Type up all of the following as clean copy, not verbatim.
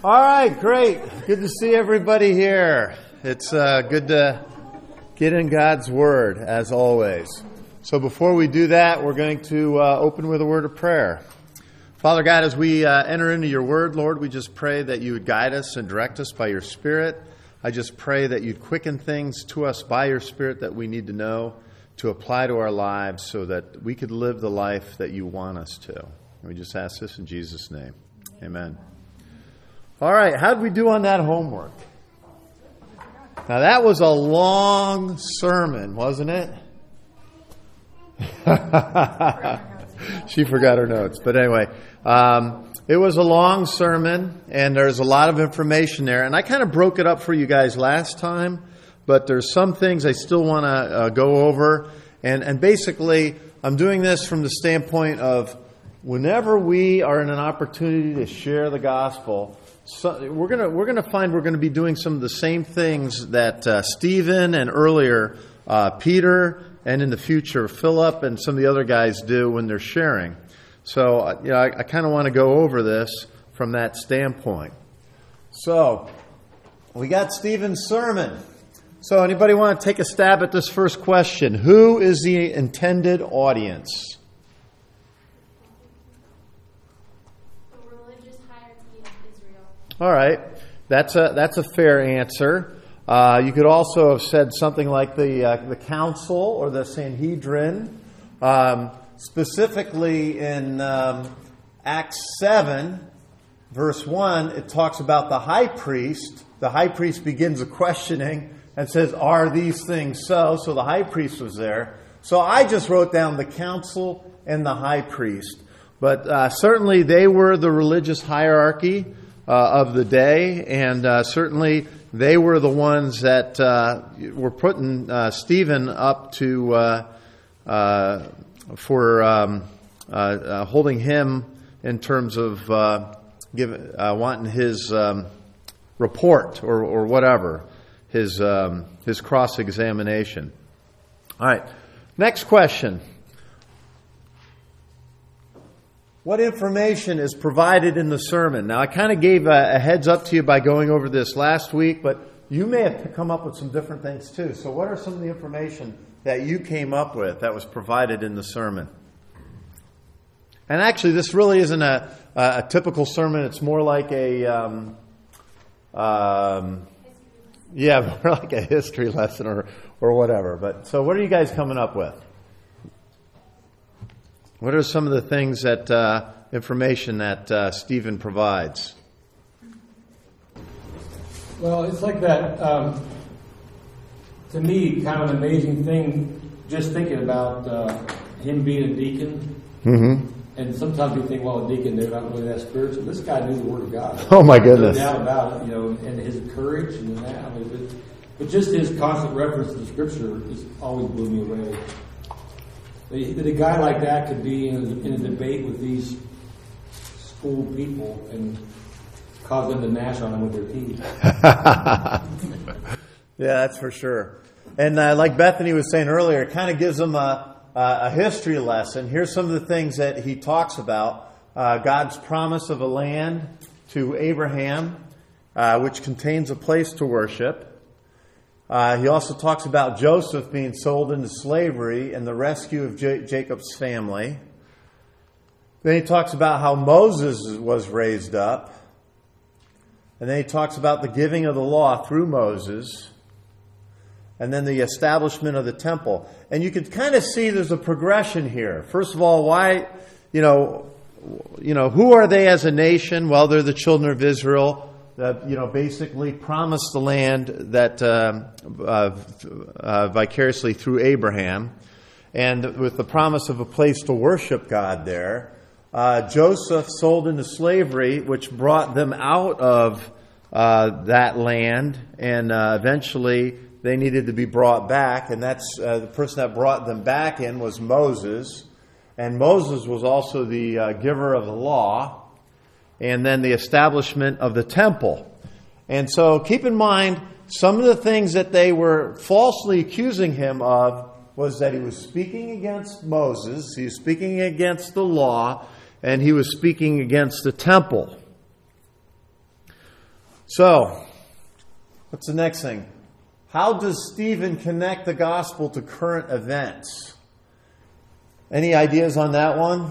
All right, great. Good to see everybody here. It's good to get in God's Word, as always. So before we do that, we're going to open with a word of prayer. Father God, as we enter into your Word, Lord, we just pray that you would guide us and direct us by your Spirit. I just pray that you'd quicken things to us by your Spirit that we need to know to apply to our lives so that we could live the life that you want us to. And we just ask this in Jesus' name. Amen. All right, how did we do on that homework? Now, that was a long sermon, wasn't it? She forgot her notes. But anyway, it was a long sermon, and there's a lot of information there. And I kind of broke it up for you guys last time, but there's some things I still want to go over. And basically, I'm doing this from the standpoint of whenever we are in an opportunity to share the gospel, so we're gonna find we're going to be doing some of the same things that Stephen and earlier Peter and in the future Philip and some of the other guys do when they're sharing. So I kind of want to go over this from that standpoint. So we got Stephen's sermon. So anybody want to take a stab at this first question? Who is the intended audience? All right, that's a fair answer. You could also have said something like the council or the Sanhedrin. Specifically in Acts 7, verse 1, it talks about the high priest. The high priest begins a questioning and says, "Are these things so?" So the high priest was there. So I just wrote down the council and the high priest. But certainly they were the religious hierarchy of the day, and certainly they were the ones that were putting Stephen up to for holding him in terms of wanting his report or whatever, his cross-examination. All right, next question. What information is provided in the sermon? Now, I kind of gave a heads up to you by going over this last week, but you may have come up with some different things too. So what are some of the information that you came up with that was provided in the sermon? And actually, this really isn't a typical sermon. It's more like more like a history lesson or whatever. But so what are you guys coming up with? What are some of the things that information that Stephen provides? Well, it's like that, to me, kind of an amazing thing, just thinking about him being a deacon. Mm-hmm. And sometimes we think, well, a deacon, they're not really that spiritual. This guy knew the Word of God. Oh, my goodness. No doubt about it, and his courage and that. But just his constant reference to the Scripture just always blew me away. That a guy like that could be in a debate with these school people and cause them to gnash on them with their teeth. Yeah, that's for sure. And like Bethany was saying earlier, it kind of gives them a history lesson. Here's some of the things that he talks about. God's promise of a land to Abraham, which contains a place to worship. He also talks about Joseph being sold into slavery and the rescue of Jacob's family. Then he talks about how Moses was raised up. And then he talks about the giving of the law through Moses. And then the establishment of the temple. And you can kind of see there's a progression here. First of all, why, who are they as a nation? Well, they're the children of Israel. That basically promised the land that vicariously through Abraham, and with the promise of a place to worship God there. Joseph sold into slavery, which brought them out of that land, and eventually they needed to be brought back, and that's the person that brought them back in was Moses, and Moses was also the giver of the law. And then the establishment of the temple. And so keep in mind, some of the things that they were falsely accusing him of was that he was speaking against Moses, he was speaking against the law, and he was speaking against the temple. So, what's the next thing? How does Stephen connect the gospel to current events? Any ideas on that one?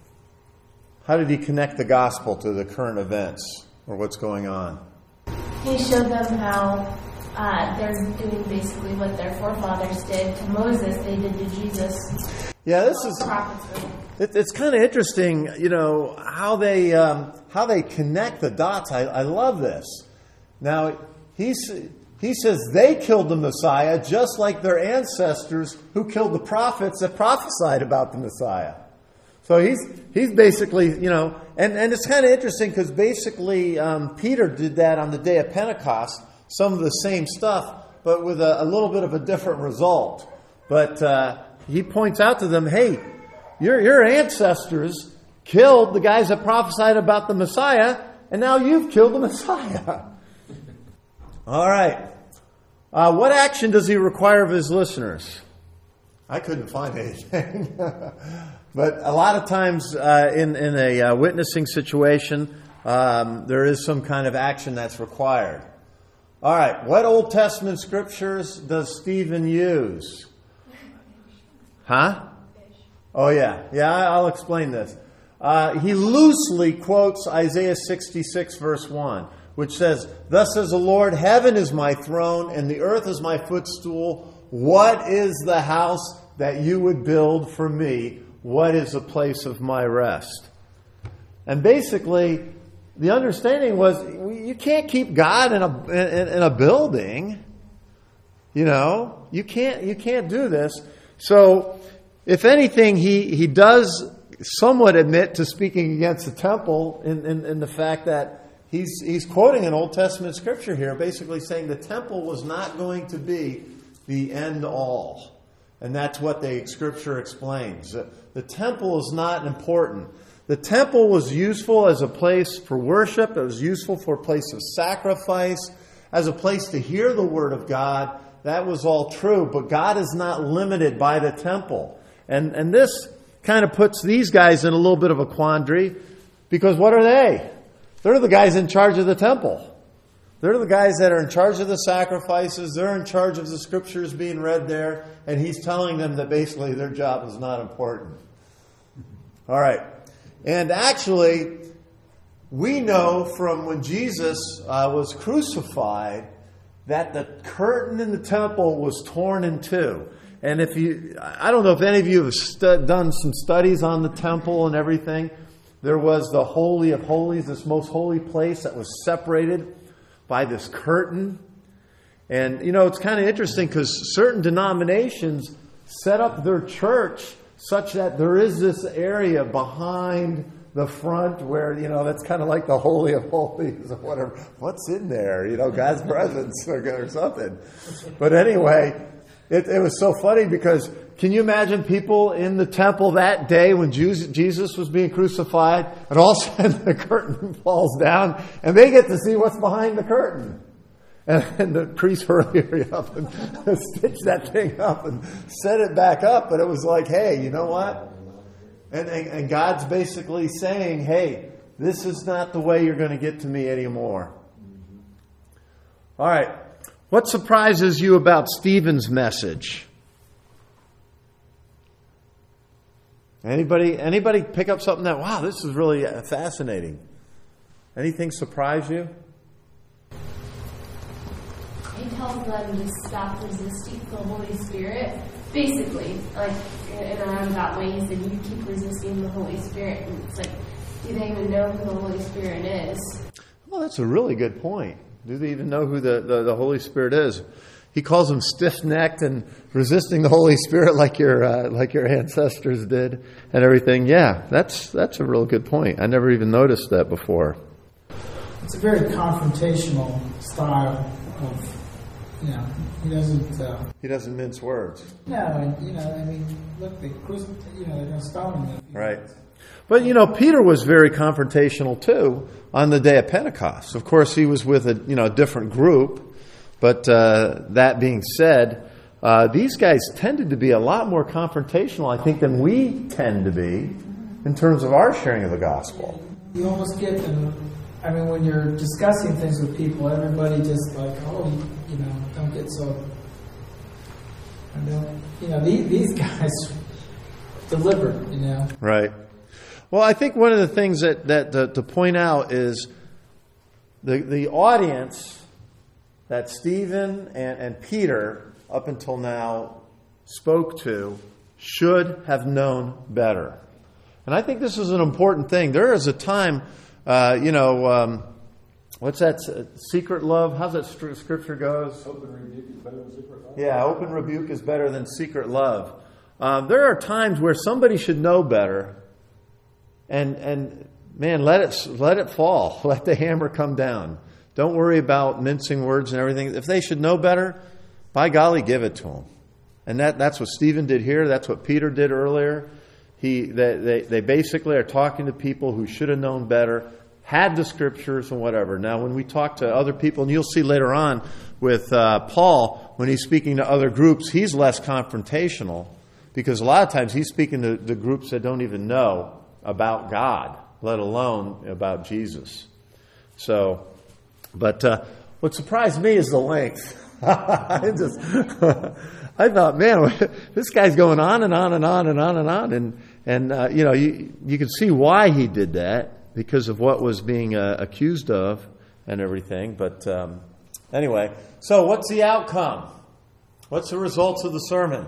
How did he connect the gospel to the current events or what's going on? He showed them how they're doing basically what their forefathers did to Moses, they did to Jesus. Yeah, this is. It's kind of interesting, how they connect the dots. I love this. Now he says they killed the Messiah just like their ancestors who killed the prophets that prophesied about the Messiah. So he's basically, and it's kind of interesting because basically Peter did that on the day of Pentecost, some of the same stuff, but with a little bit of a different result. But he points out to them, hey, your ancestors killed the guys that prophesied about the Messiah, and now you've killed the Messiah. All right. What action does he require of his listeners? I couldn't find anything. But a lot of times in a witnessing situation, there is some kind of action that's required. All right. What Old Testament scriptures does Stephen use? Huh? Oh, yeah. Yeah, I'll explain this. He loosely quotes Isaiah 66, verse 1, which says, "Thus says the Lord, heaven is my throne, and the earth is my footstool. What is the house that you would build for me? What is the place of my rest?" And basically, the understanding was, you can't keep God in a building. You can't do this. So, if anything, he does somewhat admit to speaking against the temple in the fact that he's quoting an Old Testament scripture here, basically saying the temple was not going to be the end all. And that's what the scripture explains. The temple is not important. The temple was useful as a place for worship. It was useful for a place of sacrifice, as a place to hear the word of God. That was all true, but God is not limited by the temple. And this kind of puts these guys in a little bit of a quandary, because what are they? They're the guys in charge of the temple. They're the guys that are in charge of the sacrifices. They're in charge of the scriptures being read there. And he's telling them that basically their job is not important. All right. And actually, we know from when Jesus was crucified that the curtain in the temple was torn in two. And I don't know if any of you have done some studies on the temple and everything. There was the Holy of Holies, this most holy place that was separated by this curtain. And, it's kind of interesting because certain denominations set up their church such that there is this area behind the front where, that's kind of like the Holy of Holies or whatever. What's in there? God's presence or something. But anyway, it was so funny because can you imagine people in the temple that day when Jesus was being crucified, and all of a sudden the curtain falls down and they get to see what's behind the curtain? And the priest hurried up and stitched that thing up and set it back up. But it was like, hey, you know what? And God's basically saying, hey, this is not the way you're going to get to me anymore. All right. What surprises you about Stephen's message? Anybody pick up something that, wow, this is really fascinating? Anything surprise you? He tells them to stop resisting the Holy Spirit. Basically, like in a roundabout way, he said, you keep resisting the Holy Spirit. And it's like, do they even know who the Holy Spirit is? Well, that's a really good point. Do they even know who the Holy Spirit is? He calls them stiff-necked and resisting the Holy Spirit like your ancestors did and everything. Yeah, that's a real good point. I never even noticed that before. It's a very confrontational style of, he doesn't mince words. No, look, they're going to stone him. Right. But, Peter was very confrontational, too, on the day of Pentecost. Of course, he was with a different group. But that being said, these guys tended to be a lot more confrontational, I think, than we tend to be in terms of our sharing of the gospel. You almost get I mean, when you're discussing things with people, everybody just like, oh, you know, don't get so. And then, you know, these guys delivered, you know. Right. Well, I think one of the things that to point out is the audience that Stephen and Peter, up until now, spoke to should have known better. And I think this is an important thing. There is a time, what's that, secret love? How's that scripture goes? Open rebuke is better than secret love. Yeah, open rebuke is better than secret love. There are times where somebody should know better, and man, let it fall. Let the hammer come down. Don't worry about mincing words and everything. If they should know better, by golly, give it to them. And that's what Stephen did here. That's what Peter did earlier. They basically are talking to people who should have known better, had the scriptures and whatever. Now, when we talk to other people, and you'll see later on with Paul, when he's speaking to other groups, he's less confrontational, because a lot of times he's speaking to the groups that don't even know about God, let alone about Jesus. So, but what surprised me is the length. I thought, man, this guy's going on and on and on and on and on, and you can see why he did that, because of what was being accused of and everything. But anyway, so what's the outcome? What's the results of the sermon?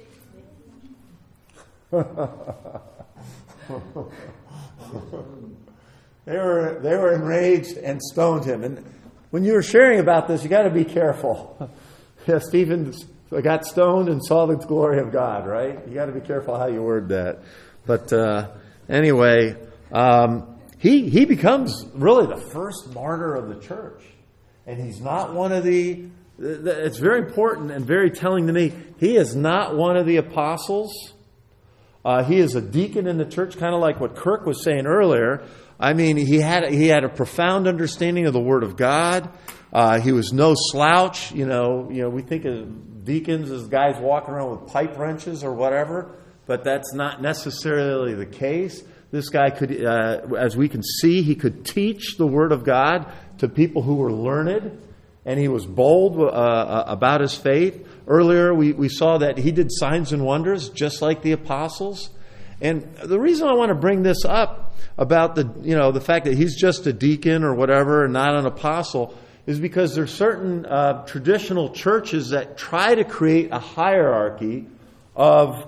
They were enraged and stoned him. And when you're sharing about this, you got to be careful. Yeah, Stephen got stoned and saw the glory of God, right? You got to be careful how you word that. But anyway, he becomes really the first martyr of the church, and he's not one of the. It's very important and very telling to me. He is not one of the apostles. He is a deacon in the church, kind of like what Kirk was saying earlier. I mean, he had a profound understanding of the Word of God. He was no slouch. You know, we think of deacons as guys walking around with pipe wrenches or whatever, but that's not necessarily the case. This guy could, as we can see, he could teach the Word of God to people who were learned, and he was bold about his faith. Earlier, we saw that he did signs and wonders just like the apostles. And the reason I want to bring this up about the fact that he's just a deacon or whatever and not an apostle is because there's certain traditional churches that try to create a hierarchy of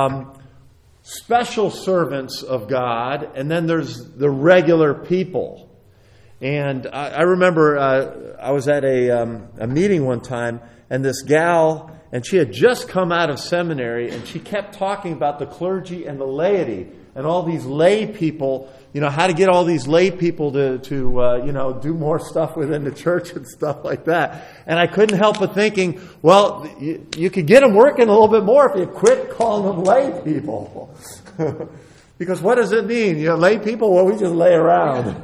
special servants of God, and then there's the regular people. And I remember I was at a meeting one time, and this gal, and she had just come out of seminary, and she kept talking about the clergy and the laity, and all these lay people, how to get all these lay people to do more stuff within the church and stuff like that. And I couldn't help but thinking, well, you could get them working a little bit more if you quit calling them lay people. Because what does it mean? Lay people? Well, we just lay around.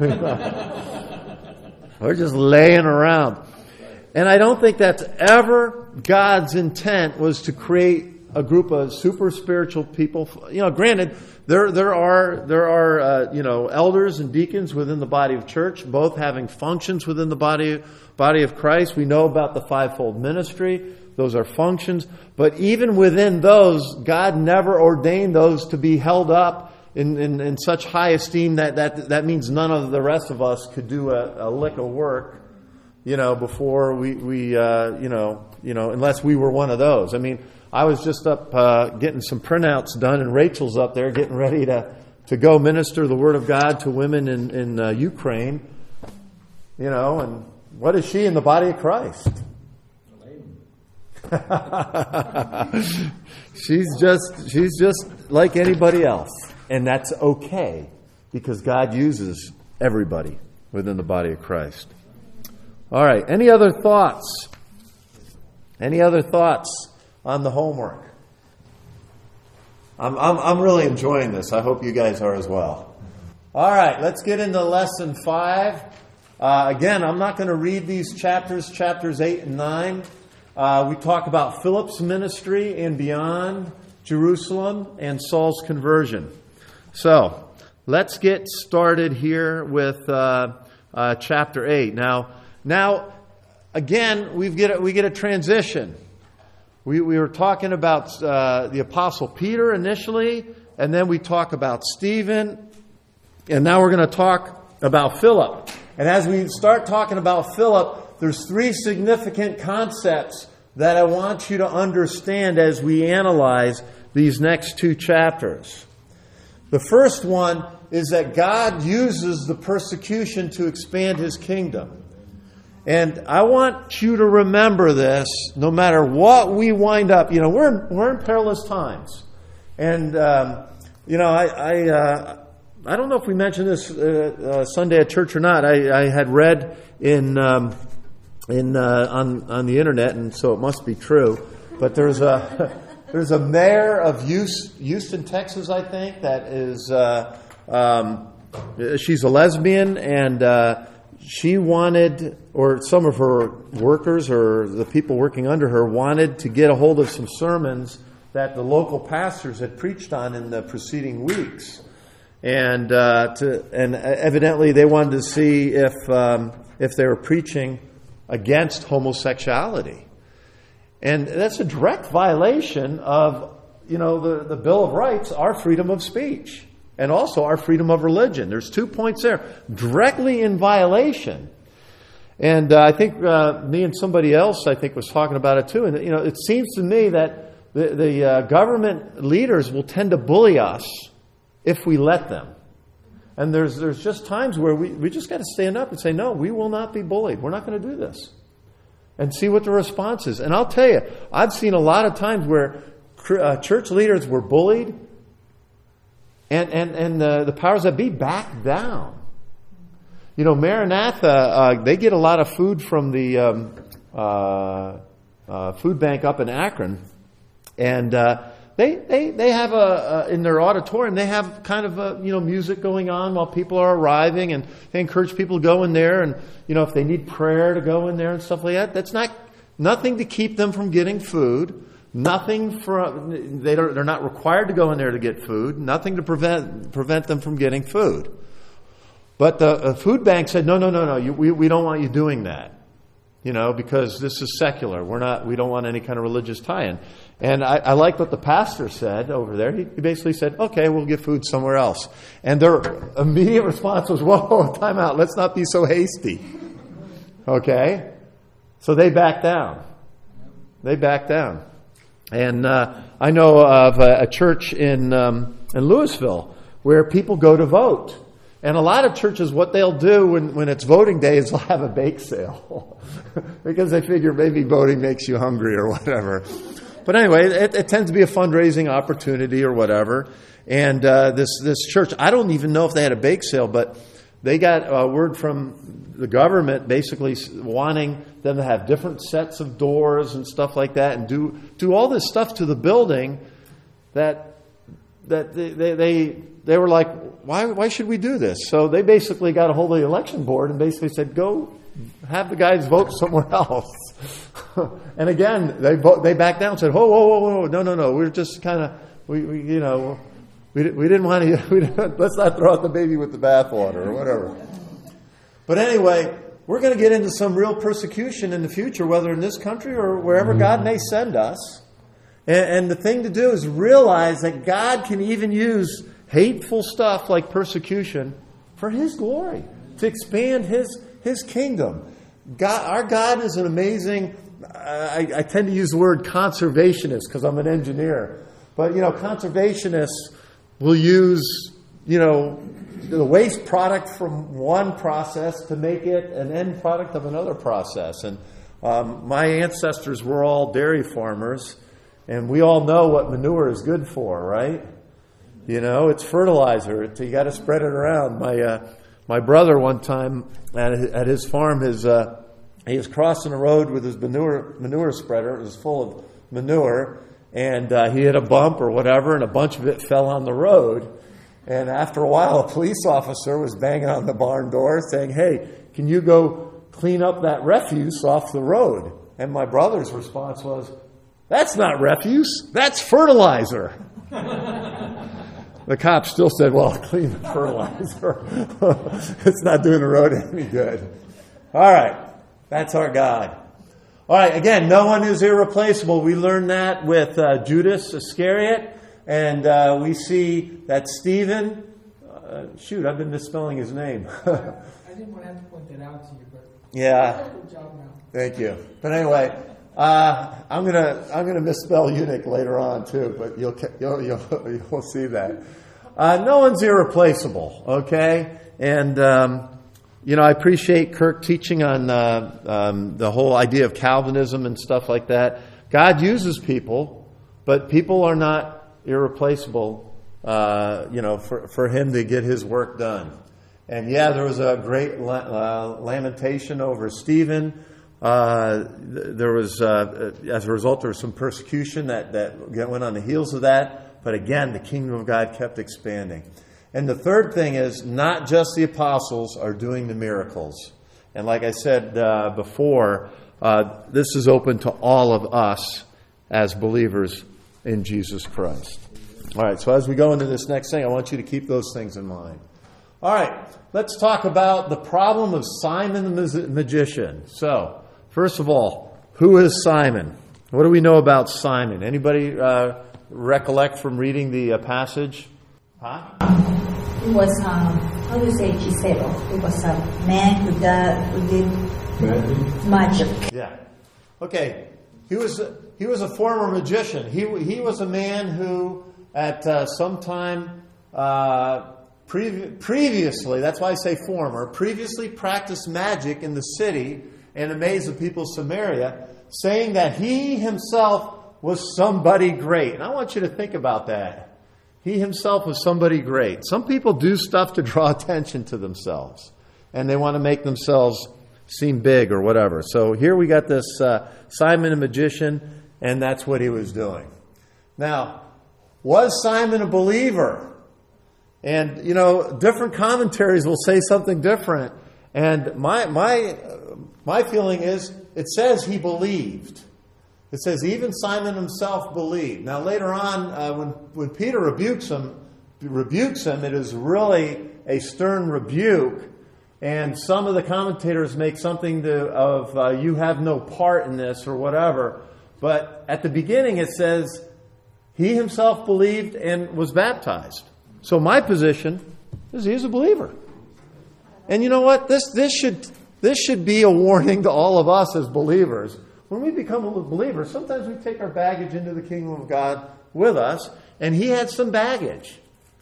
We're just laying around. And I don't think that's ever God's intent, was to create a group of super spiritual people. Granted, there are elders and deacons within the body of church, both having functions within the body of Christ. We know about the fivefold ministry; those are functions. But even within those, God never ordained those to be held up in such high esteem that means none of the rest of us could do a lick of work. Before we unless we were one of those. I mean, I was just up getting some printouts done, and Rachel's up there getting ready to go minister the Word of God to women in Ukraine. And what is she in the body of Christ? She's just like anybody else, and that's okay, because God uses everybody within the body of Christ. All right. Any other thoughts? Any other thoughts on the homework? I'm really enjoying this. I hope you guys are as well. All right. Let's get into lesson 5. Again, I'm not going to read these chapters 8 and 9. We talk about Philip's ministry and beyond Jerusalem and Saul's conversion. So let's get started here with chapter 8. Now, again, we get a transition. We were talking about the Apostle Peter initially, and then we talk about Stephen, and now we're going to talk about Philip. And as we start talking about Philip, there's 3 significant concepts that I want you to understand as we analyze these next 2 chapters. The first one is that God uses the persecution to expand His kingdom. And I want you to remember this, no matter what we wind up. We're in perilous times. And, I don't know if we mentioned this Sunday at church or not. I had read on the internet, and so it must be true. But there's a mayor of Houston, Texas, I think, that is she's a lesbian, and she wanted, or some of her workers or the people working under her wanted to get a hold of some sermons that the local pastors had preached on in the preceding weeks. And evidently they wanted to see if they were preaching against homosexuality. And that's a direct violation of, the Bill of Rights, our freedom of speech, and also our freedom of religion. There's 2 points there, directly in violation. And I think me and somebody else, I think, was talking about it too. And, it seems to me that the government leaders will tend to bully us if we let them. And there's just times where we just got to stand up and say, no, we will not be bullied. We're not going to do this. And see what the response is. And I'll tell you, I've seen a lot of times where church leaders were bullied, and the powers that be backed down. Maranatha, they get a lot of food from the food bank up in Akron, and they have in their auditorium, they have kind of music going on while people are arriving, and they encourage people to go in there, and if they need prayer, to go in there and stuff like that. That's nothing to keep them from getting food. They're not required to go in there to get food. Nothing to prevent them from getting food. But the food bank said, no, we don't want you doing that. Because this is secular. We don't want any kind of religious tie-in. And I like what the pastor said over there. He basically said, okay, we'll get food somewhere else. And their immediate response was, whoa, time out. Let's not be so hasty. Okay? So they backed down. And I know of a church in Louisville where people go to vote. And a lot of churches, what they'll do when it's voting day is they'll have a bake sale. Because they figure maybe voting makes you hungry or whatever. But anyway, it tends to be a fundraising opportunity or whatever. And this church, I don't even know if they had a bake sale, but they got a word from the government basically wanting them to have different sets of doors and stuff like that, and do all this stuff to the building that they were like, why should we do this? So they basically got a hold of the election board and basically said, go have the guys vote somewhere else. And again, they backed down and said, whoa, no, we're just kind of, we didn't want to, let's not throw out the baby with the bathwater or whatever. But anyway, we're going to get into some real persecution in the future, whether in this country or wherever God may send us. And the thing to do is realize that God can even use hateful stuff like persecution for His glory, to expand His kingdom. Our God is an amazing, I tend to use the word conservationist because I'm an engineer. But, conservationists will use, the waste product from one process to make it an end product of another process. And my ancestors were all dairy farmers, and we all know what manure is good for, right? It's fertilizer. You got to spread it around. My brother one time at his farm, he was crossing the road with his manure spreader. It was full of manure, and he hit a bump or whatever, and a bunch of it fell on the road. And after a while, a police officer was banging on the barn door saying, hey, can you go clean up that refuse off the road? And my brother's response was, that's not refuse, that's fertilizer. The cop still said, well, clean the fertilizer. It's not doing the road any good. All right. That's our God. All right. Again, no one is irreplaceable. We learned that with Judas Iscariot. And we see that Stephen, I've been misspelling his name. I didn't want to have to point that out to you, but Yeah. good job now. Thank you. But anyway, I'm gonna misspell eunuch later on too, but you'll see that. No one's irreplaceable, okay? And I appreciate Kirk teaching on the whole idea of Calvinism and stuff like that. God uses people, but people are not irreplaceable. For Him to get His work done. And there was a great lamentation over Stephen. There was, as a result, there was some persecution that went on the heels of that. But again, the kingdom of God kept expanding. And the third thing is, not just the apostles are doing the miracles. And like I said before, this is open to all of us as believers in Jesus Christ. All right, so as we go into this next thing, I want you to keep those things in mind. All right, let's talk about the problem of Simon the magician. So, first of all, who is Simon? What do we know about Simon? Anybody recollect from reading the passage? Huh? He was, how do you say Giselo? He was a man who did magic. Yeah. Okay. He was a former magician. He was a man who, at some time previously, that's why I say former, previously practiced magic in the city and amazed the people of Samaria, saying that he himself was somebody great. And I want you to think about that. He himself was somebody great. Some people do stuff to draw attention to themselves, and they want to make themselves seem big or whatever. So here we got this Simon the magician, and that's what he was doing. Now, was Simon a believer? And, different commentaries will say something different. And my feeling is, it says he believed. It says even Simon himself believed. Now later on, when Peter rebukes him, it is really a stern rebuke. And some of the commentators make something of you have no part in this or whatever. But at the beginning it says he himself believed and was baptized. So my position is he's a believer. And you know what? This should be a warning to all of us as believers. When we become a believer, sometimes we take our baggage into the kingdom of God with us. And he had some baggage.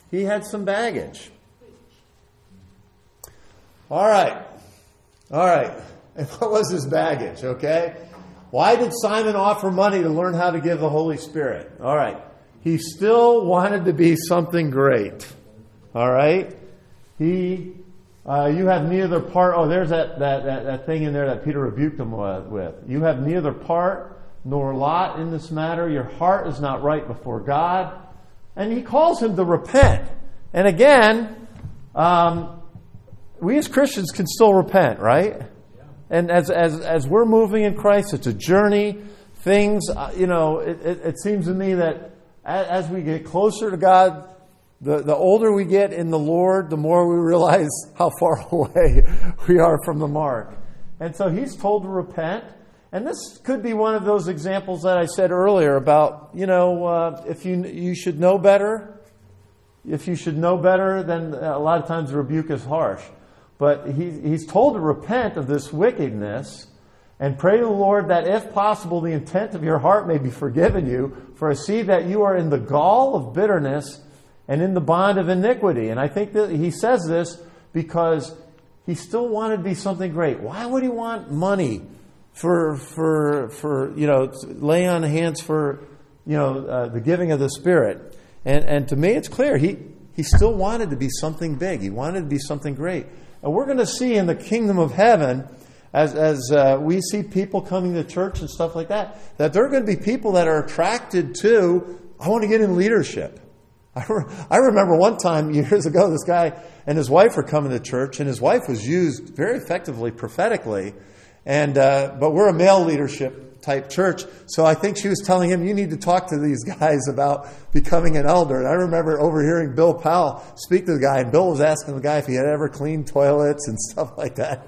All right. And what was his baggage, okay? Why did Simon offer money to learn how to give the Holy Spirit? All right. He still wanted to be something great. All right? You have neither part... Oh, there's that thing in there that Peter rebuked him with. You have neither part nor lot in this matter. Your heart is not right before God. And he calls him to repent. And again, we as Christians can still repent, right? And as we're moving in Christ, it's a journey. Things, it seems to me that as we get closer to God, the older we get in the Lord, the more we realize how far away we are from the mark. And so he's told to repent. And this could be one of those examples that I said earlier about, if you should know better. If you should know better, then a lot of times the rebuke is harsh. But he's told to repent of this wickedness and pray to the Lord that if possible the intent of your heart may be forgiven you, for I see that you are in the gall of bitterness and in the bond of iniquity. And I think that he says this because he still wanted to be something great. Why would he want money for laying on hands for the giving of the Spirit? And to me it's clear he still wanted to be something big. He wanted to be something great. And we're going to see in the kingdom of heaven, as we see people coming to church and stuff like that there are going to be people that are attracted to, I want to get in leadership. I remember one time years ago, this guy and his wife were coming to church, and his wife was used very effectively prophetically. But we're a male leadership type church, so I think she was telling him, you need to talk to these guys about becoming an elder. And I remember overhearing Bill Powell speak to the guy, and Bill was asking the guy if he had ever cleaned toilets and stuff like that.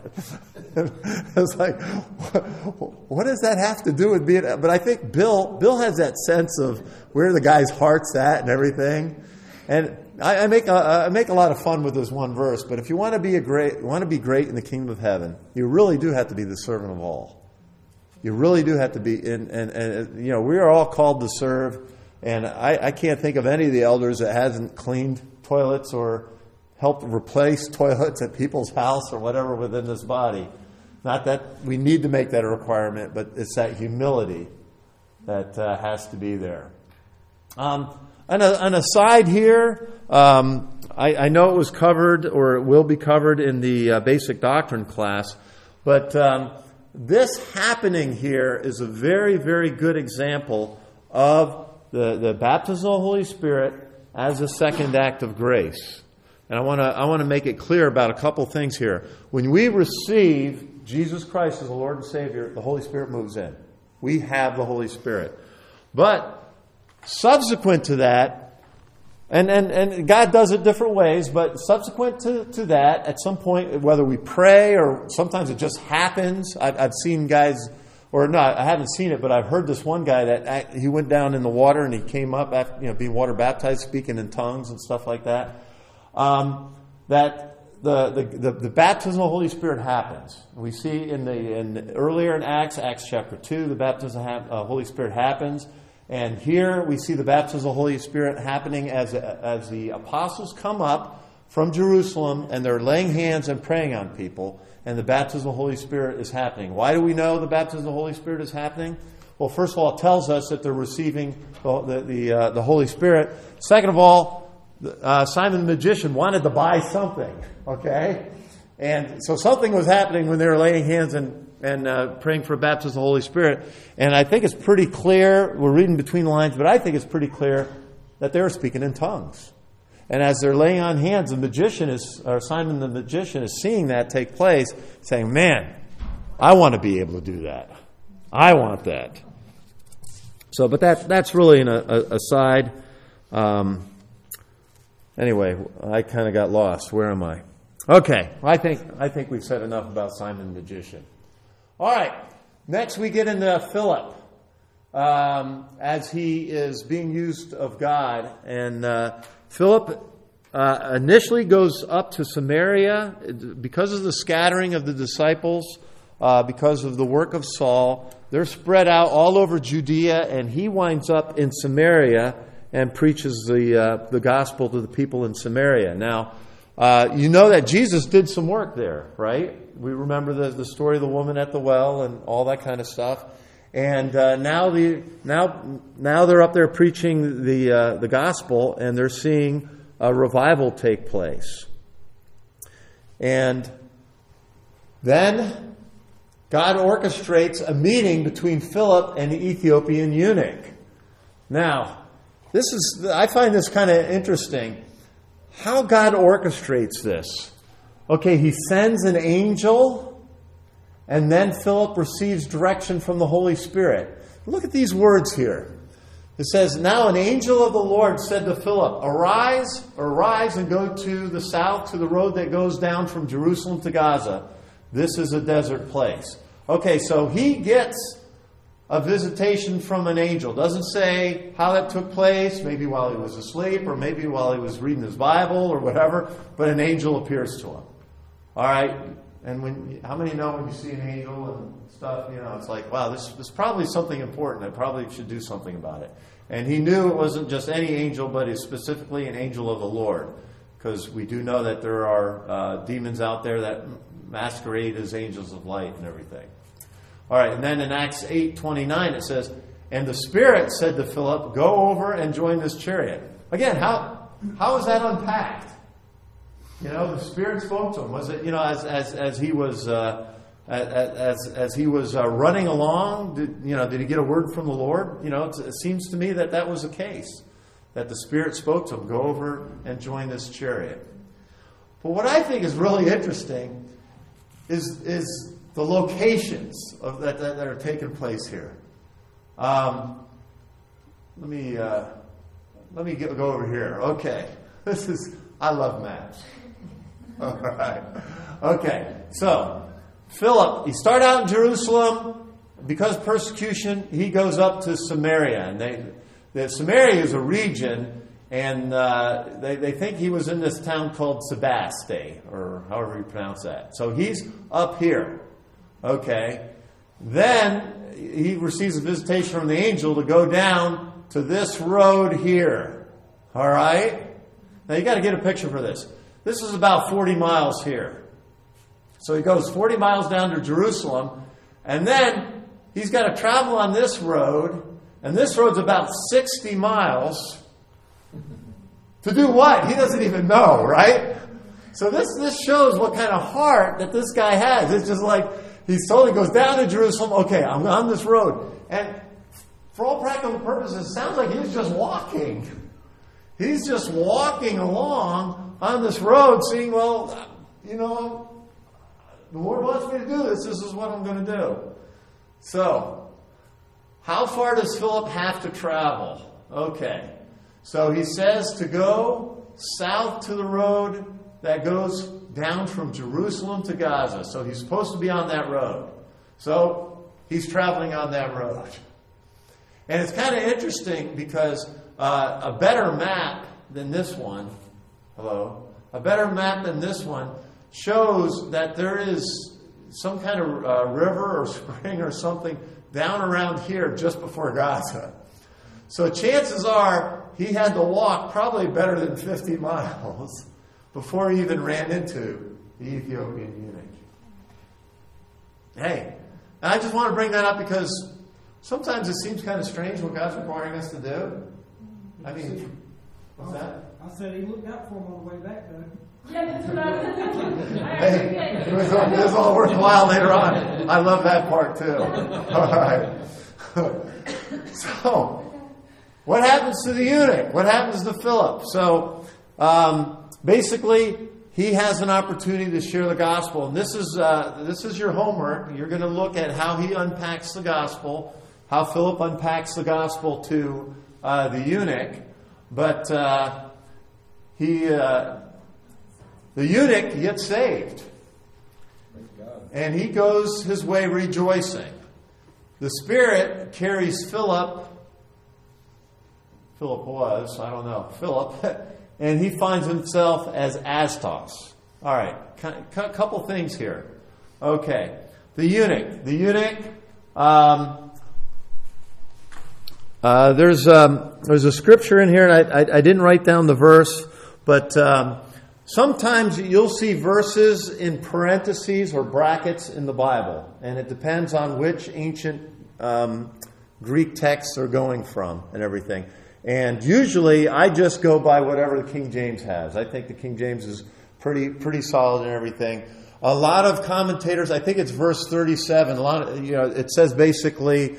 I was like, what does that have to do with being? But I think Bill has that sense of where the guy's heart's at and everything. And I make a lot of fun with this one verse. But if you want to be great in the kingdom of heaven, you really do have to be the servant of all. You really do have to be, and we are all called to serve, and I can't think of any of the elders that hasn't cleaned toilets or helped replace toilets at people's house or whatever within this body. Not that we need to make that a requirement, but it's that humility that has to be there. An aside here, I know it was covered, or it will be covered in the basic doctrine class, but this happening here is a very, very good example of the baptism of the Holy Spirit as a second act of grace. And I want to make it clear about a couple things here. When we receive Jesus Christ as the Lord and Savior, the Holy Spirit moves in. We have the Holy Spirit. But subsequent to that, and God does it different ways, but subsequent to that, at some point, whether we pray or sometimes it just happens. I've seen guys, or no, I haven't seen it, but I've heard this one guy that he went down in the water and he came up after being water baptized, speaking in tongues and stuff like that. That the baptism of the Holy Spirit happens. We see earlier in Acts chapter 2, the baptism of the Holy Spirit happens. And here we see the baptism of the Holy Spirit happening as the apostles come up from Jerusalem and they're laying hands and praying on people, and the baptism of the Holy Spirit is happening. Why do we know the baptism of the Holy Spirit is happening? Well, first of all, it tells us that they're receiving the Holy Spirit. Second of all, Simon the magician wanted to buy something, okay? And so something was happening when they were laying hands and praying for baptism of the Holy Spirit. And I think it's pretty clear, we're reading between the lines, but I think it's pretty clear that they were speaking in tongues. And as they're laying on hands, Simon the magician is seeing that take place, saying, man, I want to be able to do that. I want that. So, but that's really an aside. Anyway, I kind of got lost. Where am I? Okay, I think we've said enough about Simon the magician. All right, next we get into Philip as he is being used of God. And Philip initially goes up to Samaria because of the scattering of the disciples, because of the work of Saul. They're spread out all over Judea, and he winds up in Samaria and preaches the gospel to the people in Samaria. Now, you know that Jesus did some work there, right? We remember the story of the woman at the well and all that kind of stuff. And now they're up there preaching the gospel, and they're seeing a revival take place. And then God orchestrates a meeting between Philip and the Ethiopian eunuch. Now, I find this kind of interesting. How God orchestrates this. Okay, he sends an angel, and then Philip receives direction from the Holy Spirit. Look at these words here. It says, now an angel of the Lord said to Philip, arise and go to the south to the road that goes down from Jerusalem to Gaza. This is a desert place. Okay, so he gets a visitation from an angel. Doesn't say how that took place, maybe while he was asleep or maybe while he was reading his Bible or whatever, but an angel appears to him. All right, and how many know when you see an angel and stuff, it's like, wow, this is probably something important. I probably should do something about it. And he knew it wasn't just any angel, but it's specifically an angel of the Lord, because we do know that there are demons out there that masquerade as angels of light and everything. All right, and then in Acts 8:29 it says, and the Spirit said to Philip, go over and join this chariot. Again, how is that unpacked? The Spirit spoke to him. Was it, as he was as he was running along? Did he get a word from the Lord? It seems to me that was the case, that the Spirit spoke to him. Go over and join this chariot. But what I think is really interesting is the locations of that are taking place here. Let me go over here. Okay, I love maps. All right. Okay, so Philip, he started out in Jerusalem. Because of persecution, he goes up to Samaria, and Samaria is a region, and they think he was in this town called Sebaste, or however you pronounce that. So he's up here. Okay. Then he receives a visitation from the angel to go down to this road here. All right? Now you got to get a picture for this. This is about 40 miles here. So he goes 40 miles down to Jerusalem, and then he's got to travel on this road, and this road's about 60 miles. To do what? He doesn't even know, right? So this shows what kind of heart that this guy has. It's just like, he's told, he goes down to Jerusalem, okay, I'm on this road. And for all practical purposes, it sounds like he's just walking. He's just walking along on this road, saying, well, the Lord wants me to do this. This is what I'm going to do. So, how far does Philip have to travel? Okay. So he says to go south to the road that goes down from Jerusalem to Gaza. So he's supposed to be on that road. So he's traveling on that road. And it's kind of interesting because a better map than this one, a better map than this one shows that there is some kind of river or spring or something down around here just before Gaza. So chances are he had to walk probably better than 50 miles before he even ran into the Ethiopian eunuch. Hey, I just want to bring that up because sometimes it seems kind of strange what God's requiring us to do. I mean, what's that? I said he looked out for him on the way back, though. Yeah, that's what I was thinking. Hey, it was all worthwhile later on. I love that part too. All right. So, what happens to the eunuch? What happens to Philip? So, basically, he has an opportunity to share the gospel, and this is your homework. You're going to look at how he unpacks the gospel, how Philip unpacks the gospel to the eunuch, but the eunuch gets saved. And he goes his way rejoicing. The Spirit carries Philip, and he finds himself as Astos. All right, a couple things here. Okay, the eunuch. There's a scripture in here, and I didn't write down the verse, but sometimes you'll see verses in parentheses or brackets in the Bible, and it depends on which ancient Greek texts they're going from and everything. And usually I just go by whatever the King James has. I think the King James is pretty solid and everything. A lot of commentators, I think it's verse 37. It says basically,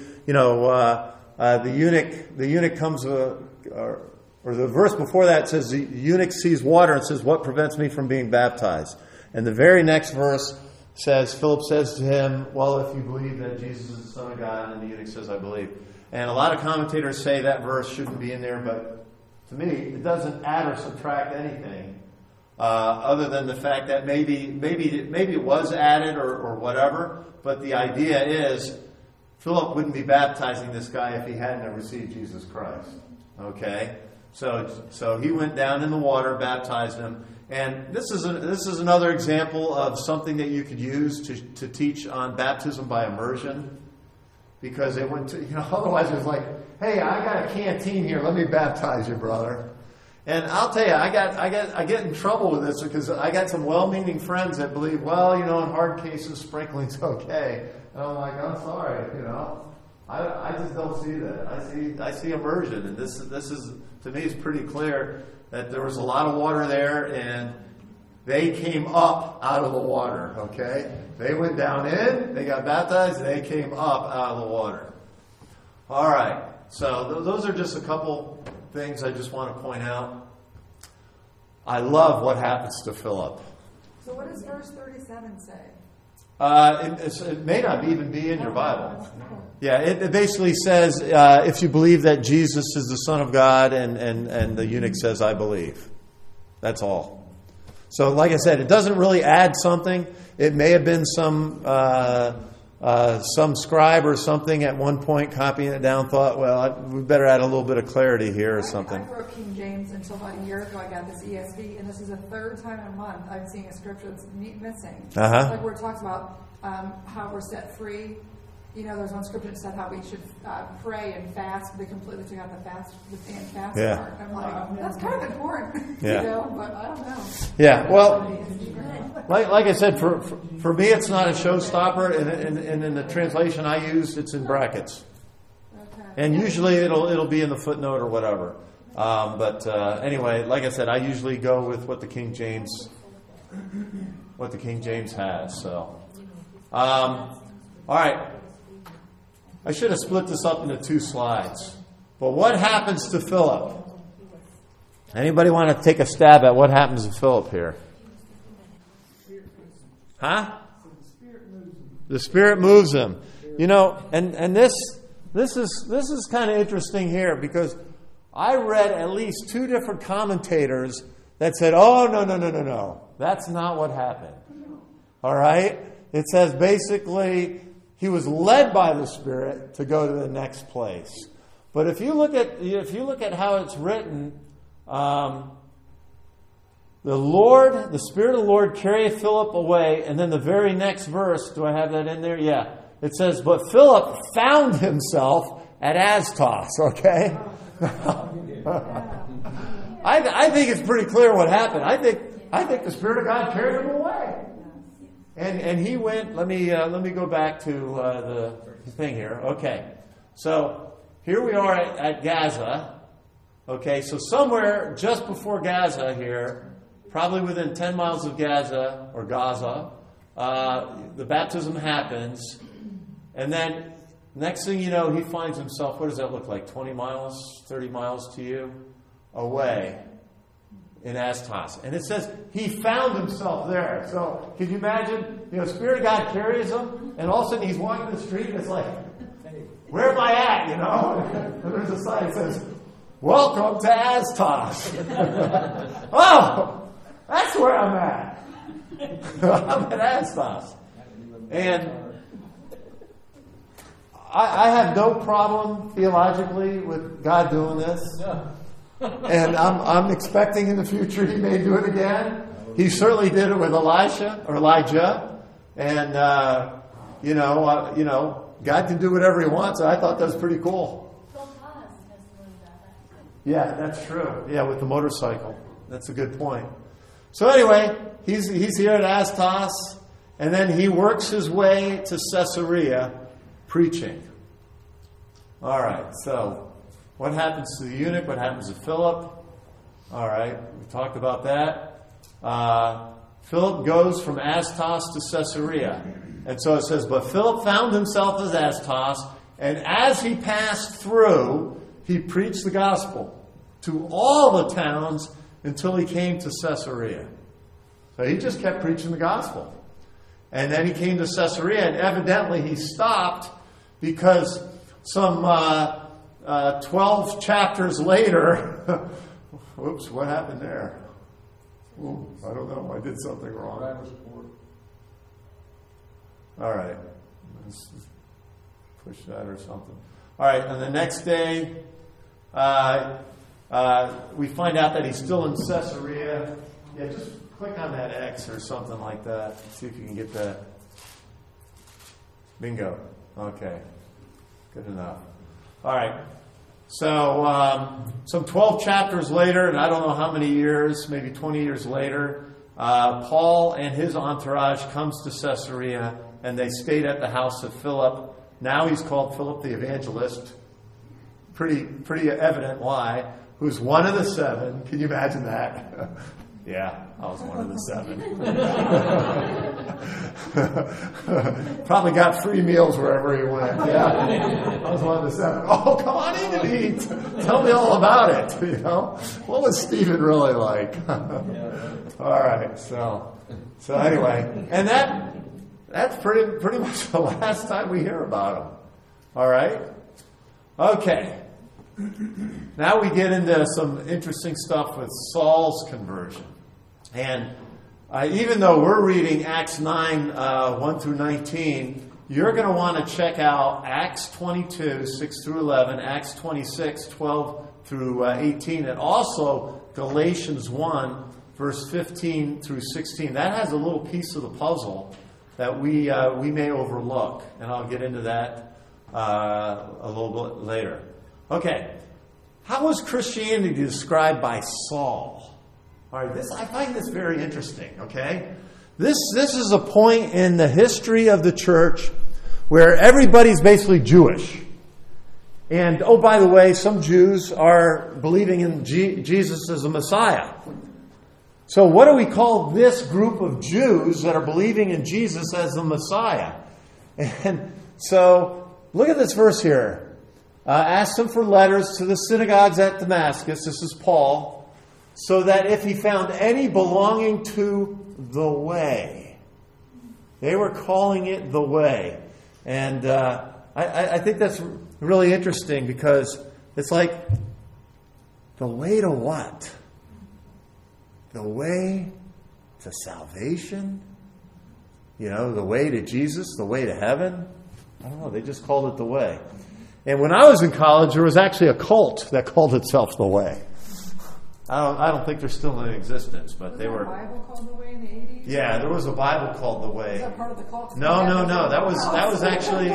the eunuch comes, or the verse before that says the eunuch sees water and says, "What prevents me from being baptized?" And the very next verse says, Philip says to him, "Well, if you believe that Jesus is the Son of God," and the eunuch says, "I believe." And a lot of commentators say that verse shouldn't be in there, but to me, it doesn't add or subtract anything, other than the fact that maybe it was added or whatever. But the idea is, Philip wouldn't be baptizing this guy if he hadn't received Jesus Christ. Okay, so he went down in the water, baptized him, and this is another example of something that you could use to teach on baptism by immersion. Because it went to, otherwise it was like, "Hey, I got a canteen here. Let me baptize you, brother." And I'll tell you, I get in trouble with this because I got some well-meaning friends that believe, well, in hard cases, sprinkling's okay. And I'm like, I'm sorry, I just don't see that. I see immersion, and this is, to me, it's pretty clear that there was a lot of water there, and they came up out of the water. Okay. They went down in, they got baptized, they came up out of the water. All right. So those are just a couple things I just want to point out. I love what happens to Philip. So what does verse 37 say? It may not even be in your Bible. Yeah, it basically says if you believe that Jesus is the Son of God, and the eunuch says, I believe. That's all. So like I said, it doesn't really add something. It may have been some scribe or something at one point copying it down, thought, well, we better add a little bit of clarity here or something. I wrote King James until about a year ago. I got this ESV, and this is the third time in a month I'm seeing a scripture that's missing. Uh-huh. Like where it talks about how we're set free. You know, there's one scripture that said how we should pray and fast, but they completely took out the fast and fast part. I'm like, that's kind of important, Yeah. you know, but I don't know. Yeah, well, like I said, for me, it's not a showstopper, and in the translation I use, it's in brackets. Okay. And usually it'll be in the footnote or whatever. But anyway, like I said, I usually go with what the King James has. So, all right. I should have split this up into 2 slides. But what happens to Philip? Anybody want to take a stab at what happens to Philip here? Huh? The Spirit moves him. You know, and this is kind of interesting here, because I read at least 2 different commentators that said, oh, no. That's not what happened. All right? It says basically he was led by the Spirit to go to the next place. But if you look at how it's written, the Spirit of the Lord carried Philip away, and then the very next verse, do I have that in there? Yeah. It says, but Philip found himself at Astos, okay? I think it's pretty clear what happened. I think the Spirit of God carried him away. And he went, let me go back to the thing here. Okay. So here we are at Gaza. Okay, so somewhere just before Gaza here, probably within 10 miles of Gaza, the baptism happens. And then next thing you know, he finds himself, what does that look like, 20 miles, 30 miles to you, away in Astos. And it says he found himself there. So can you imagine, Spirit of God carries him, and all of a sudden he's walking the street, and it's like, where am I at, And there's a sign that says, welcome to Astos. Oh, that's where I'm at. I'm at Astos. And I have no problem theologically with God doing this. And I'm expecting in the future he may do it again. He certainly did it with Elijah. And, God can do whatever he wants. I thought that was pretty cool. Yeah, that's true. Yeah, with the motorcycle. That's a good point. So anyway, he's here at Astos, and then he works his way to Caesarea preaching. All right, so what happens to the eunuch? What happens to Philip? All right, we talked about that. Philip goes from Astos to Caesarea. And so it says, but Philip found himself at Astos, and as he passed through, he preached the gospel to all the towns until he came to Caesarea. So he just kept preaching the gospel. And then he came to Caesarea, and evidently he stopped because some 12 chapters later, whoops, what happened there? Ooh, I don't know. I did something wrong. All right. Let's push that or something. All right. And the next day, we find out that he's still in Caesarea. Yeah, just click on that X or something like that. See if you can get that. Bingo. Okay. Good enough. All right. So, some 12 chapters later, and I don't know how many years, maybe 20 years later, Paul and his entourage comes to Caesarea, and they stayed at the house of Philip. Now he's called Philip the Evangelist. Pretty evident why. Who's one of the 7. Can you imagine that? Yeah, I was one of the 7. Probably got free meals wherever he went. Yeah, I was one of the 7. Oh, come on in and eat. Tell me all about it. What was Stephen really like? All right. So anyway, and that's pretty much the last time we hear about him. All right? Okay. Now we get into some interesting stuff with Saul's conversion. And even though we're reading Acts 9, 1 through 19, you're going to want to check out Acts 22, 6 through 11, Acts 26, 12 through 18, and also Galatians 1, verse 15 through 16. That has a little piece of the puzzle that we may overlook, and I'll get into that a little bit later. Okay, how was Christianity described by Saul? All right, I find this very interesting. Okay, this is a point in the history of the church where everybody's basically Jewish. And, oh, by the way, some Jews are believing in Jesus as a Messiah. So what do we call this group of Jews that are believing in Jesus as the Messiah? And so, look at this verse here. Asked him for letters to the synagogues at Damascus, this is Paul, so that if he found any belonging to the way. They were calling it the way. And I think that's really interesting because it's like, the way to what? The way to salvation? You know, the way to Jesus, the way to heaven? I don't know, they just called it the way. And when I was in college, there was actually a cult that called itself the way. I don't think they're still in existence, but they were. Was there a Bible called the Way in the 80s? Yeah, there was a Bible called the Way. Is that part of the cult? No. That was actually.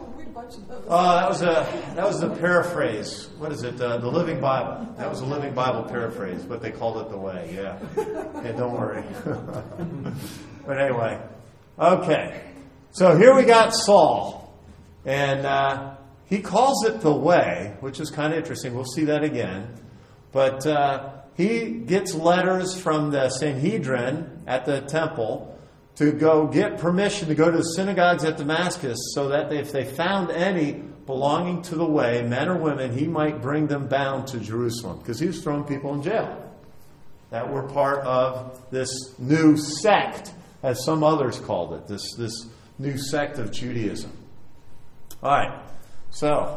That was a paraphrase. What is it? The Living Bible. That was a Living Bible paraphrase, but they called it the Way. Yeah. Yeah, don't worry. But anyway, okay. So here we got Saul, and he calls it the Way, which is kind of interesting. We'll see that again, but. He gets letters from the Sanhedrin at the temple to go get permission to go to the synagogues at Damascus so that if they found any belonging to the way, men or women, he might bring them bound to Jerusalem because he was throwing people in jail that were part of this new sect, as some others called it, this new sect of Judaism. All right, so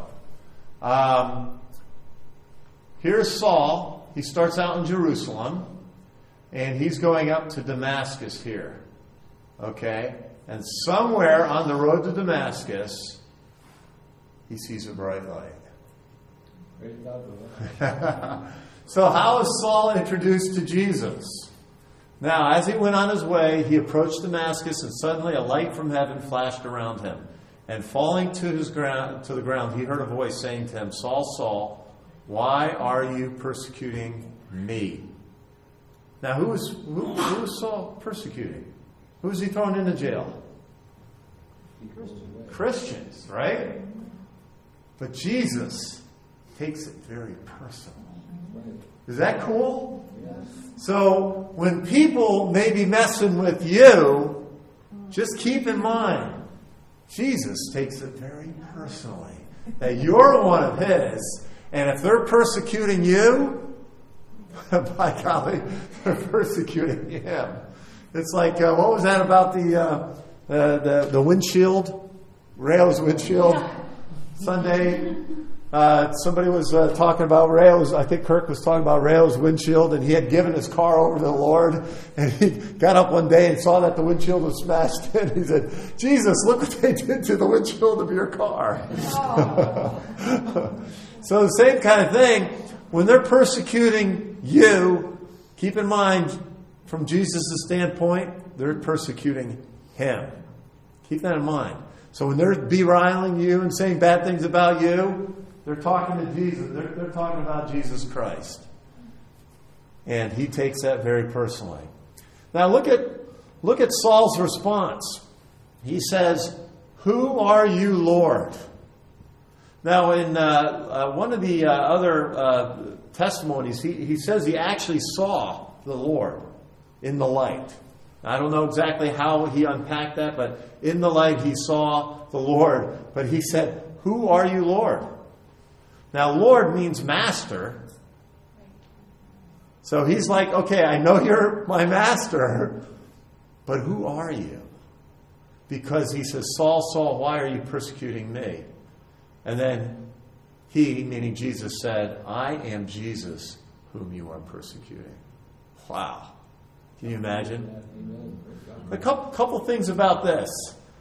here's Saul. He starts out in Jerusalem, and he's going up to Damascus here. Okay? And somewhere on the road to Damascus, he sees a bright light. So how is Saul introduced to Jesus? Now, as he went on his way, he approached Damascus, and suddenly a light from heaven flashed around him. And falling to the ground, he heard a voice saying to him, Saul, Saul, why are you persecuting me? Now, who is Saul persecuting? Who is he throwing into jail? Christians, right? But Jesus takes it very personal. Is that cool? So, when people may be messing with you, just keep in mind, Jesus takes it very personally. That you're one of his. And if they're persecuting you, by golly, they're persecuting him. It's like, what was that about the windshield? Rayo's windshield? Sunday, somebody was talking about Rayo's, I think Kirk was talking about Rayo's windshield, and he had given his car over to the Lord, and he got up one day and saw that the windshield was smashed in. He said, Jesus, look what they did to the windshield of your car. Oh. So the same kind of thing, when they're persecuting you, keep in mind, from Jesus' standpoint, they're persecuting him. Keep that in mind. So when they're beriling you and saying bad things about you, they're talking to Jesus. They're talking about Jesus Christ. And he takes that very personally. Now look at Saul's response. He says, "Who are you, Lord?" Now, in one of the other testimonies, he says he actually saw the Lord in the light. I don't know exactly how he unpacked that, but in the light he saw the Lord. But he said, "Who are you, Lord?" Now, Lord means master. So he's like, okay, I know you're my master, but who are you? because he says, Saul, Saul, why are you persecuting me? And then he, meaning Jesus, said, I am Jesus whom you are persecuting. Wow. Can you imagine? A couple things about this.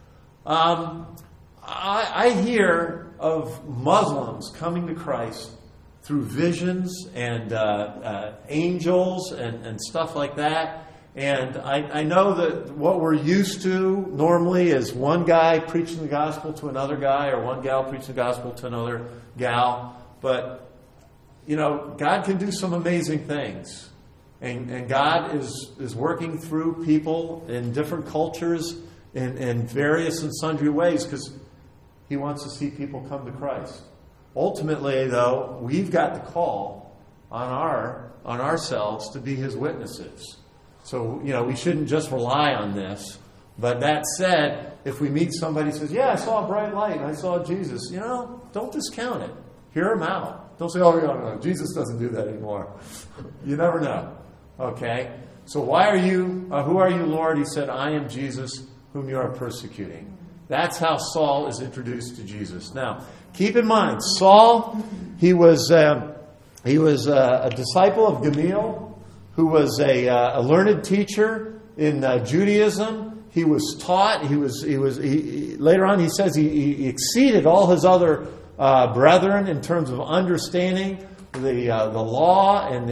I hear of Muslims coming to Christ through visions and angels and stuff like that. And I know that what we're used to normally is one guy preaching the gospel to another guy, or one gal preaching the gospel to another gal. But, God can do some amazing things. And God is working through people in different cultures in various and sundry ways, because He wants to see people come to Christ. Ultimately, though, we've got the call on ourselves to be His witnesses. So, we shouldn't just rely on this. But that said, if we meet somebody who says, yeah, I saw a bright light and I saw Jesus, don't discount it. Hear him out. Don't say, oh, no, Jesus doesn't do that anymore. You never know. Okay? So who are you, Lord? He said, I am Jesus whom you are persecuting. That's how Saul is introduced to Jesus. Now, keep in mind, Saul, he was a disciple of Gamaliel, who was a learned teacher in Judaism. He was taught. Later on, he says he exceeded all his other brethren in terms of understanding the law and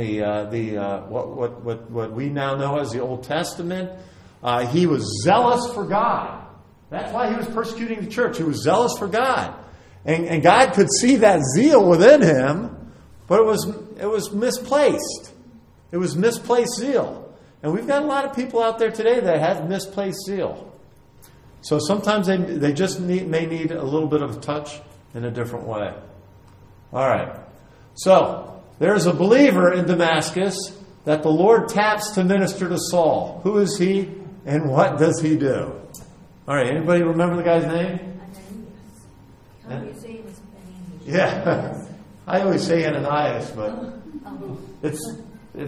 what we now know as the Old Testament. He was zealous for God. That's why he was persecuting the church. He was zealous for God, and God could see that zeal within him, but it was misplaced. It was misplaced zeal. And we've got a lot of people out there today that have misplaced zeal. So sometimes they just may need a little bit of a touch in a different way. All right. So there's a believer in Damascus that the Lord taps to minister to Saul. Who is he and what does he do? All right. Anybody remember the guy's name? Ananias. Yeah. I always say Ananias, but it's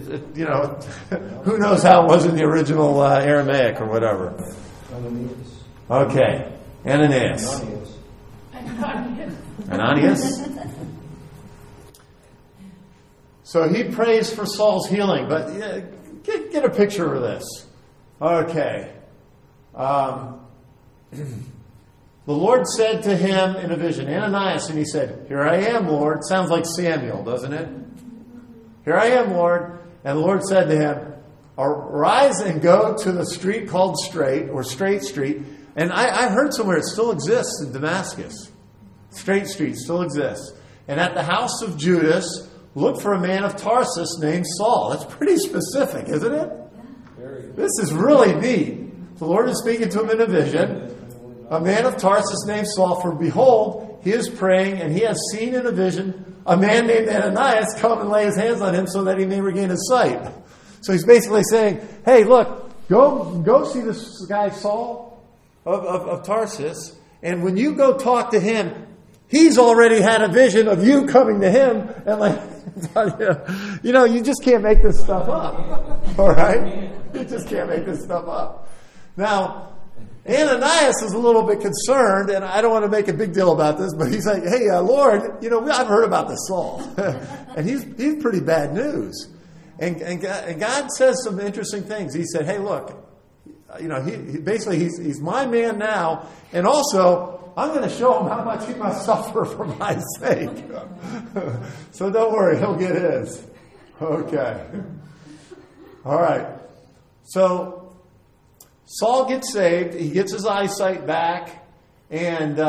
who knows how it was in the original Aramaic or whatever. Okay. Ananias. Ananias. So he prays for Saul's healing, but get a picture of this. Okay. The Lord said to him in a vision, Ananias, and he said, here I am, Lord. Sounds like Samuel, doesn't it? Here I am, Lord. And the Lord said to him, arise and go to the street called Straight, or Straight Street. And I heard somewhere it still exists in Damascus. Straight Street still exists. And at the house of Judas, look for a man of Tarsus named Saul. That's pretty specific, isn't it? This is really neat. The Lord is speaking to him in a vision. A man of Tarsus named Saul, for behold, he is praying, and he has seen in a vision a man named Ananias come and lay his hands on him so that he may regain his sight. So he's basically saying, hey, look, go see this guy Saul of Tarsus, and when you go talk to him, he's already had a vision of you coming to him, and you just can't make this stuff up. All right? You just can't make this stuff up. Now, Ananias is a little bit concerned, and I don't want to make a big deal about this, but he's like, hey, Lord, I've heard about this Saul. And he's pretty bad news. And God says some interesting things. He said, hey, look, he's my man now, and also I'm going to show him how much he must suffer for my sake. So don't worry, he'll get his. Okay. All right. So Saul gets saved, he gets his eyesight back, and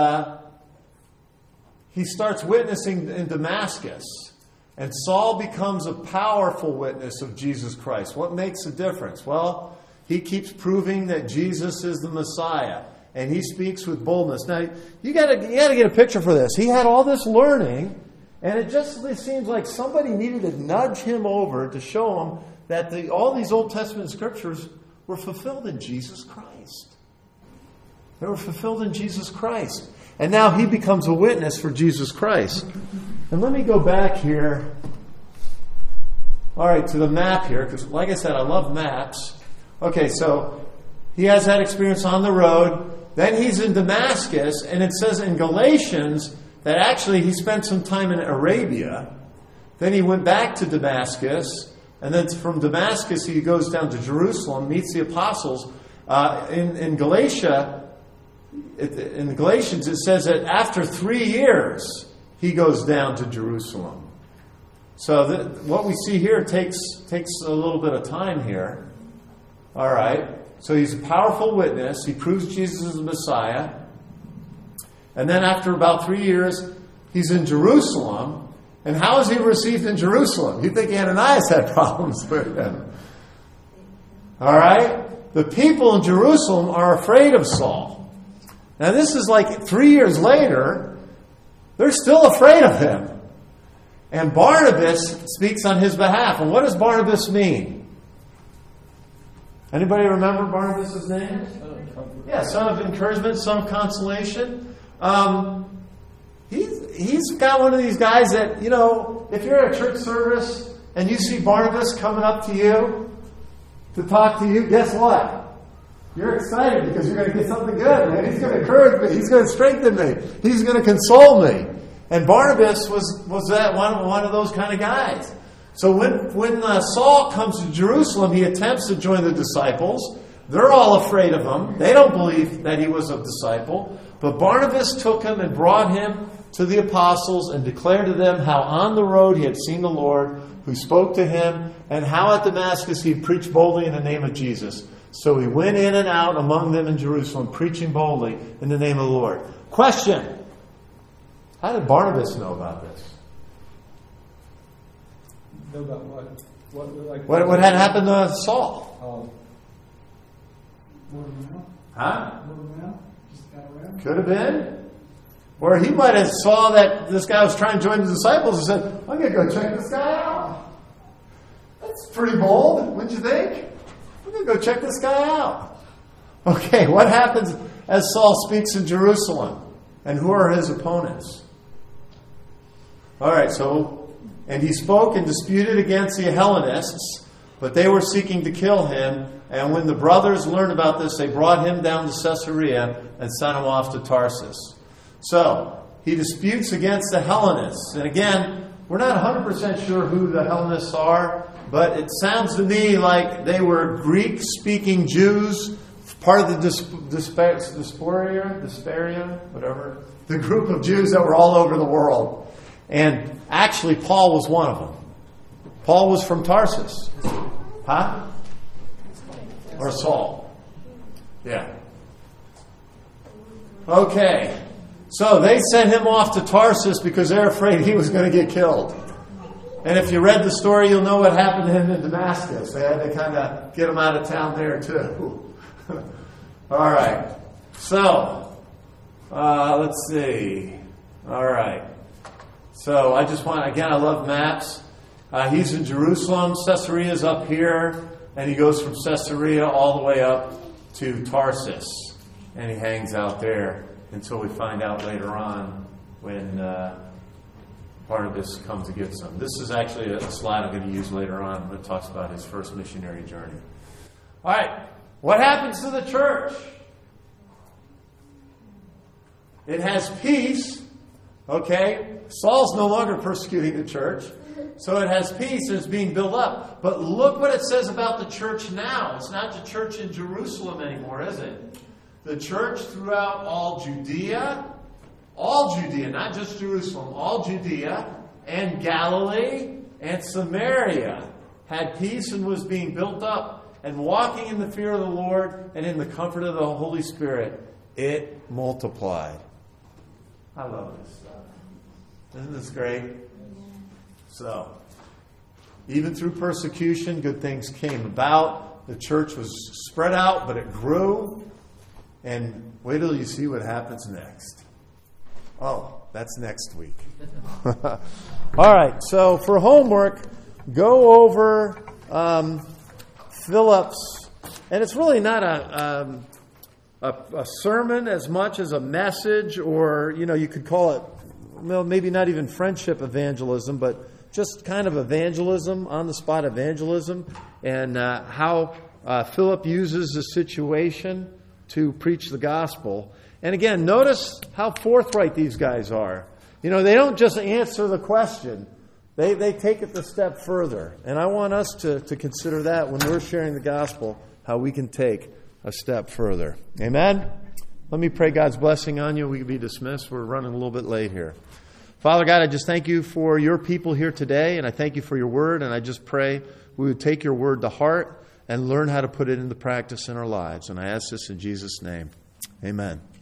he starts witnessing in Damascus. And Saul becomes a powerful witness of Jesus Christ. What makes a difference? Well, he keeps proving that Jesus is the Messiah, and he speaks with boldness. Now, you got to get a picture for this. He had all this learning, and it seems like somebody needed to nudge him over to show him that all these Old Testament scriptures were fulfilled in Jesus Christ. They were fulfilled in Jesus Christ. And now he becomes a witness for Jesus Christ. And let me go back here. All right, to the map here, because like I said, I love maps. Okay, so he has that experience on the road. Then he's in Damascus, and it says in Galatians that actually he spent some time in Arabia. Then he went back to Damascus, and then from Damascus he goes down to Jerusalem, meets the apostles. In Galatia, in the Galatians, it says that after 3 years he goes down to Jerusalem. So what we see here takes a little bit of time here. All right. So he's a powerful witness. He proves Jesus is the Messiah. And then after about 3 years, he's in Jerusalem. And how is he received in Jerusalem? You'd think Ananias had problems with him. All right? The people in Jerusalem are afraid of Saul. Now this is like 3 years later. They're still afraid of him. And Barnabas speaks on his behalf. And what does Barnabas mean? Anybody remember Barnabas' name? Yeah, son of encouragement, son of consolation. He's got one of these guys that, you know, if you're at a church service and you see Barnabas coming up to you to talk to you, guess what? You're excited because you're going to get something good, man. He's going to encourage me. He's going to strengthen me. He's going to console me. And Barnabas was that one of those kind of guys. So when Saul comes to Jerusalem, he attempts to join the disciples. They're all afraid of him. They don't believe that he was a disciple. But Barnabas took him and brought him to the apostles and declared to them how on the road he had seen the Lord, who spoke to him, and how at Damascus he preached boldly in the name of Jesus. So he went in and out among them in Jerusalem, preaching boldly in the name of the Lord. Question: how did Barnabas know about this? Know about what? What had happened to Saul? Oh. Word of mouth. Huh? Word of mouth. Just got around. Could have been. Or he might have saw that this guy was trying to join the disciples and said, I'm going to go check this guy out. That's pretty bold, wouldn't you think? I'm going to go check this guy out. Okay, what happens as Saul speaks in Jerusalem? And who are his opponents? All right, and he spoke and disputed against the Hellenists, but they were seeking to kill him. And when the brothers learned about this, they brought him down to Caesarea and sent him off to Tarsus. So, he disputes against the Hellenists. And again, we're not 100% sure who the Hellenists are, but it sounds to me like they were Greek-speaking Jews, part of the Disperia, whatever, the group of Jews that were all over the world. And actually, Paul was one of them. Paul was from Tarsus. Huh? Or Saul. Yeah. Okay. So they sent him off to Tarsus because they're afraid he was going to get killed. And if you read the story, you'll know what happened to him in Damascus. They had to kind of get him out of town there too. All right. So, let's see. All right. So I just want, again, I love maps. He's in Jerusalem. Caesarea's up here. And he goes from Caesarea all the way up to Tarsus. And he hangs out there until we find out later on when Barnabas comes to get some. This is actually a slide I'm going to use later on when it talks about his first missionary journey. All right. What happens to the church? It has peace. Okay? Saul's no longer persecuting the church. So it has peace and it's being built up. But look what it says about the church now. It's not the church in Jerusalem anymore, is it? The church throughout all Judea, not just Jerusalem, all Judea and Galilee and Samaria had peace and was being built up and walking in the fear of the Lord and in the comfort of the Holy Spirit. It multiplied. I love this stuff. Isn't this great? So, even through persecution, good things came about. The church was spread out, but it grew. And wait till you see what happens next. Oh, that's next week. All right, so for homework, go over Philip's, and it's really not a sermon as much as a message, or, you could call it, well, maybe not even friendship evangelism, but just kind of evangelism, on-the-spot evangelism, and how Philip uses the situation to preach the gospel. And again, notice how forthright these guys are. You know, they don't just answer the question. They take it the step further. And I want us to consider that when we're sharing the gospel, how we can take a step further. Amen? Let me pray God's blessing on you. We can be dismissed. We're running a little bit late here. Father God, I just thank you for your people here today, and I thank you for your word, and I just pray we would take your word to heart and learn how to put it into practice in our lives. And I ask this in Jesus' name. Amen.